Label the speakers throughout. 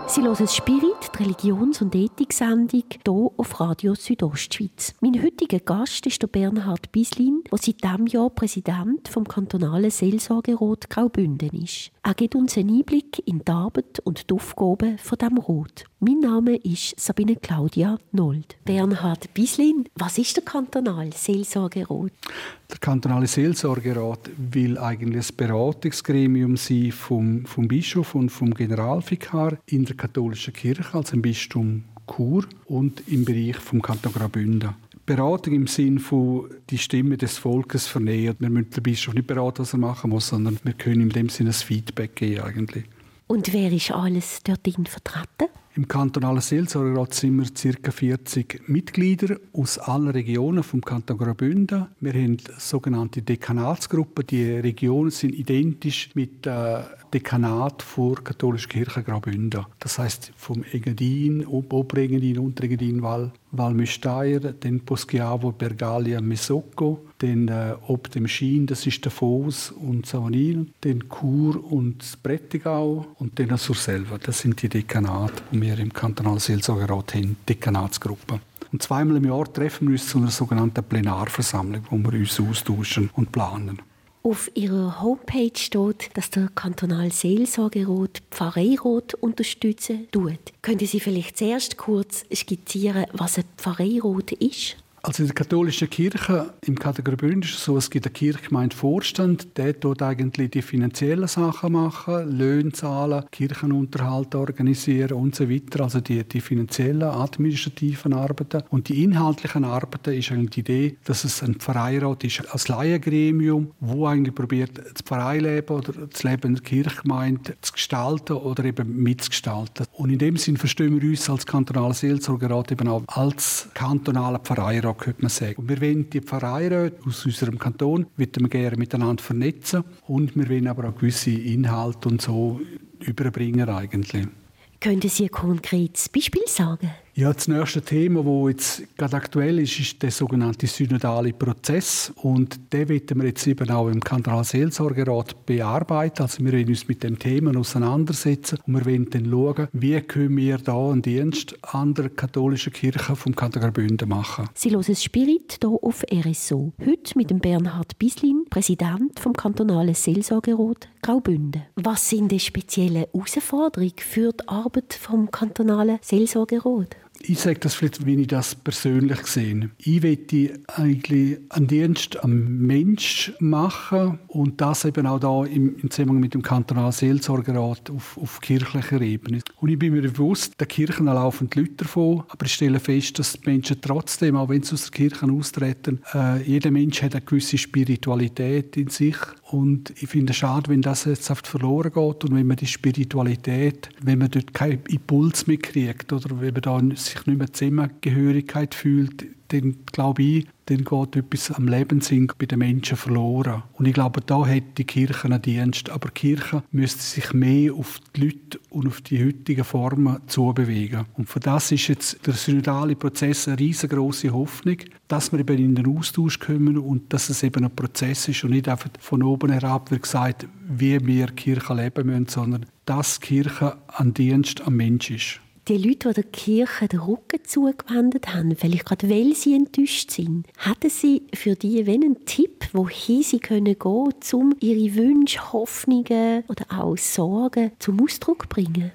Speaker 1: Sie hören Spirit, die Religions- und Ethik-Sendung hier auf Radio Südostschweiz. Mein heutiger Gast ist der Bernhard Bislin, der seit diesem Jahr Präsident vom kantonalen Seelsorgerat Graubünden ist. Er gibt uns einen Einblick in die Arbeit und die Aufgaben von diesem Rat. Mein Name ist Sabine Claudia Nold. Bernhard Bislin, was ist der kantonale Seelsorgerat?
Speaker 2: Der kantonale Seelsorgerat will eigentlich ein Beratungsgremium sein vom Bischof und vom Generalvikar in der katholischen Kirche, also im Bistum Chur und im Bereich vom Kanton Graubünden. Beratung im Sinn von die Stimme des Volkes vernehmen. Wir müssen den Bischof nicht beraten, was er machen muss, sondern wir können in dem Sinne ein Feedback geben eigentlich.
Speaker 1: Und wer ist alles dort vertreten?
Speaker 2: Im kantonalen Seelsorgerat sind wir ca. 40 Mitglieder aus allen Regionen vom Kanton Graubünden. Wir haben sogenannte Dekanatsgruppen. Die Regionen sind identisch mit dem Dekanat der katholischen Kirche Graubünden. Das heisst vom Engadin, Oberengadin, Unterengadin, Valmüsteier, dann Poschiavo, Bergalia, Mesocco, dann ob dem Schien, das ist der Foss und Savonin, dann Chur und das Prättigau und dann Surselva. Das sind die Dekanate, die wir im kantonalen Seelsorgerat haben, Dekanatsgruppen. Und zweimal im Jahr treffen wir uns zu einer sogenannten Plenarversammlung, wo wir uns austauschen und planen.
Speaker 1: Auf Ihrer Homepage steht, dass der kantonale Seelsorgerat die Pfarreirat unterstützen tut. Können Sie vielleicht zuerst kurz skizzieren, was ein Pfarreirat ist?
Speaker 2: Also in der katholischen Kirche im Kanton Graubünden ist es so, es gibt einen Kirchgemeindevorstand, der tut eigentlich die finanziellen Sachen machen, Löhne zahlen, Kirchenunterhalt organisieren und so weiter. Also die finanziellen, administrativen Arbeiten. Und die inhaltlichen Arbeiten ist eigentlich die Idee, dass es ein Pfarreirat ist, als Laiengremium, wo eigentlich probiert, das Pfarreileben oder das Leben der Kirchgemeinde zu gestalten oder eben mitzugestalten. Und in dem Sinn verstehen wir uns als kantonales Seelsorgerat eben auch als kantonaler Pfarreirat, könnte man sagen. Und wir wollen die Pfarreiräte aus unserem Kanton gerne miteinander vernetzen und wir wollen aber auch gewisse Inhalte und so überbringen eigentlich.
Speaker 1: Könnten Sie ein konkretes Beispiel sagen?
Speaker 2: Ja, das nächste Thema, das jetzt gerade aktuell ist, ist der sogenannte synodale Prozess. Und den wollen wir jetzt eben auch im kantonalen Seelsorgerat bearbeiten. Also wir wollen uns mit dem Thema auseinandersetzen und wir wollen dann schauen, wie können wir da einen Dienst an der katholischen Kirche vom Kanton Graubünden machen.
Speaker 1: Sie hören Spirit hier auf RSO. Heute mit dem Bernhard Bislin, Präsident vom kantonalen Seelsorgerat Graubünden. Was sind die speziellen Herausforderungen für die Arbeit vom kantonalen Seelsorgerat?
Speaker 2: Ich sage das vielleicht, wie ich das persönlich sehe. Ich möchte eigentlich einen Dienst am Mensch machen und das eben auch da im Zusammenhang mit dem kantonalen Seelsorgerat auf kirchlicher Ebene. Und ich bin mir bewusst, der Kirchen laufen die Leute davon, aber ich stelle fest, dass die Menschen trotzdem, auch wenn sie aus der Kirche austreten, jeder Mensch hat eine gewisse Spiritualität in sich. Und ich finde es schade, wenn das jetzt oft verloren geht und wenn man die Spiritualität, wenn man dort keinen Impuls mehr kriegt oder wenn man da sich nicht mehr Zusammengehörigkeit fühlt, dann glaube ich, dann geht etwas am Lebenssinn bei den Menschen verloren. Und ich glaube, da hat die Kirche einen Dienst. Aber die Kirche müsste sich mehr auf die Leute und auf die heutigen Formen zubewegen. Und für das ist jetzt der synodale Prozess eine riesengroße Hoffnung, dass wir eben in den Austausch kommen und dass es eben ein Prozess ist und nicht einfach von oben herab wird gesagt, wie wir Kirche leben müssen, sondern dass die Kirche ein Dienst am Mensch ist.
Speaker 1: Die Leute, die der Kirche den Rücken zugewendet haben, vielleicht gerade weil sie enttäuscht sind, hatten Sie für die einen Tipp, wohin sie gehen können, um ihre Wünsche, Hoffnungen oder auch Sorgen zum Ausdruck zu bringen?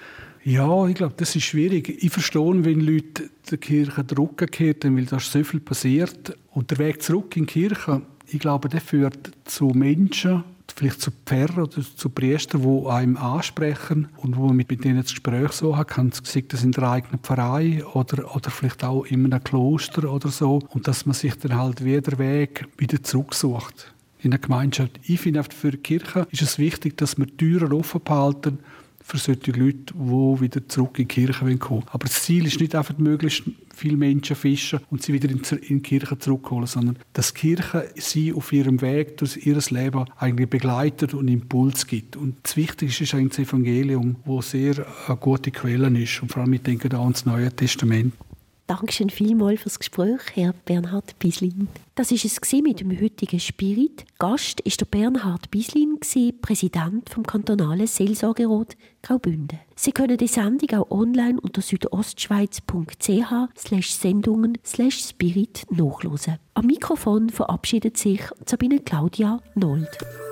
Speaker 2: Ja, ich glaube, das ist schwierig. Ich verstehe, wenn Leute der Kirche den Rücken kehren, weil da ist so viel passiert. Und der Weg zurück in die Kirche, ich glaube, der führt zu Menschen, vielleicht zu Pfarrern oder zu Priestern, die einem ansprechen und wo man mit denen das Gespräch so hat, kann es das in der eigenen Pfarrei oder vielleicht auch in einem Kloster oder so. Und dass man sich dann halt wieder Weg wieder zurücksucht in der Gemeinschaft. Ich finde, für die Kirche ist es wichtig, dass wir die Türen offen behalten für solche Leute, die wieder zurück in die Kirche kommen wollen. Aber das Ziel ist nicht einfach, möglichst viele Menschen fischen und sie wieder in die Kirche zurückholen, sondern dass die Kirche sie auf ihrem Weg durch ihr Leben eigentlich begleitet und Impuls gibt. Und das Wichtigste ist eigentlich das Evangelium, das sehr eine gute Quelle ist. Und vor allem, ich denke da ans Neue Testament.
Speaker 1: Dankeschön vielmals fürs Gespräch, Herr Bernhard Bislin. Das war es mit dem heutigen Spirit. Gast war der Bernhard Bislin, Präsident vom kantonalen Seelsorgerat Graubünden. Sie können die Sendung auch online unter südostschweiz.ch/sendungen/spirit nachhören. Am Mikrofon verabschiedet sich Sabine Claudia Nold.